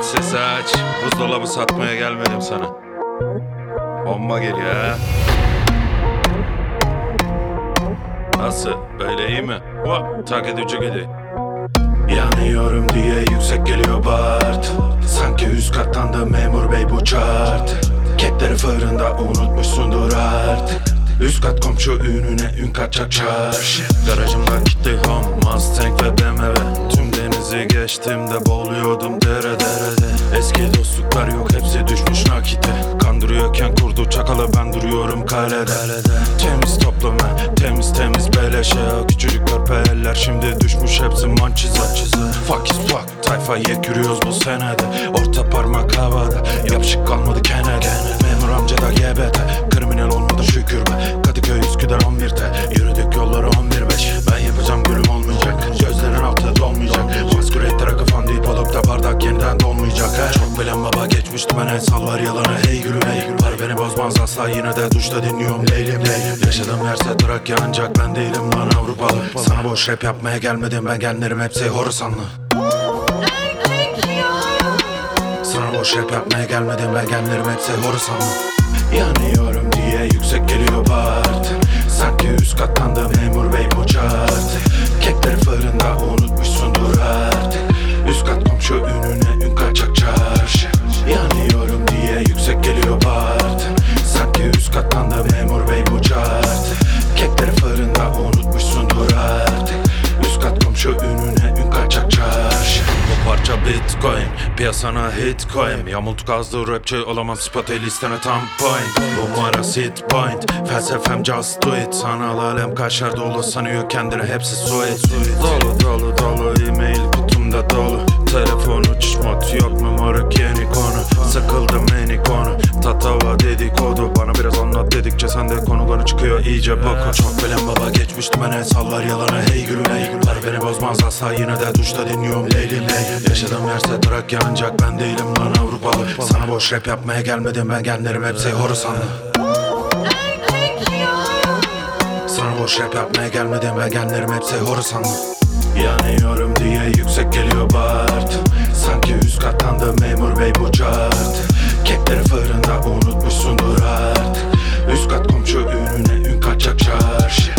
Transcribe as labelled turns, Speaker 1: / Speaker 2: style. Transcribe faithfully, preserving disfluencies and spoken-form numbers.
Speaker 1: Sesi aç. Buzdolabı satmaya gelmedim sana. Bomba geliyor ha. Nasıl? Böyle iyi mi? Vah, tak edici geliyor.
Speaker 2: Yanıyorum diye yüksek geliyor Bart. Sanki üst kattan da memur bey bu chart. Kekleri fırında unutmuşsundur artık. Üst kat komşu ününe ün kaçak çarşı.
Speaker 1: Garajımda gitti home, Mustang ve B M W. Tüm denizi geçtiğimde boğuluyordum dere derede. Eski dostluklar yok, hepsi düşmüş nakite. Kandırıyorken kurdu çakalı, ben duruyorum kalede. Temiz toplama, temiz temiz beleşe. Küçücük körpe eller şimdi düşmüş hepsi mançize. Fuck is fuck, tayfa yek yürüyoruz bu senede. Orta parmak havada, yapışık kalmadı kenede. Memur amca da G B T, kriminal olmadı şükür be. Kadıköy Üsküdar on birde, yürüdük yolları on bir beş. Ben yapacağım gülüm olmayacak, gözlerin altı dolmayacak. Masküretlere kafam deyip olup da bardak yeniden dolmayacak. He. Çok bilen baba geçmişti ben, el sallar yalanı hey gülüm hey. Var beni bozmaz asla, yine de duşta dinliyorum leylim leylim. Yaşadığım yerse Trakya ancak ben değilim lan Avrupalı. Sana boş rap yapmaya gelmedim ben, genlerim hepsi horusanlı. Sana boş rap yapmaya gelmedim ben, genlerim hepsi horusanlı. Yanıyorum diye yüksek geliyor Bart. Sanki üst kattan da memur bey bu chart. Kekleri fırında unutmuşsundur artık. Üst kat komşu ününe ün kaçak çarşı. Yanıyorum diye yüksek geliyor Bart. Sanki üst kattan da memur bey bu chart. Kekleri fırında unutmuşsundur artık. Üst kat komşu ününe ün kaçak çarşı. Bu parça bitcoin, piyasana hit koyayım. Yamultuk azdı rapçi olamam, spot listene tam point. Bu mara sit point, felsefem just do it. Sanal alem kaşar dolu sanıyor kendine, hepsi suit. Dolu dolu dolu e-mail kutumda dolu. Telefon uçuş mod yok mu moruk, yeni konu. Sıkıldım yeni konu, tatava dedikodu. Bana biraz anlat dedikçe sende konuları çıkıyor iyice boku.
Speaker 2: Çok bilen baba geçmişti ben, el sallar yalanı hey gülüm hey. Var beni bozmaz asla, yine de duşta dinliyorum leylim leylim. Yaşadığım yerse Trakya ancak ben değilim lan Avrupalı. Sana boş rap yapmaya gelmedim ben, genlerim hepsi horusanlı. Sana boş rap yapmaya gelmedim ben, genlerim hepsi horusanlı. Yanıyorum diye yüksek geliyor Bart. Sanki üst kattan da memur bey bu chart. Kekleri fırında unutmuşsundur artık. Üst kat komşu ününe ün kaçak çarşı.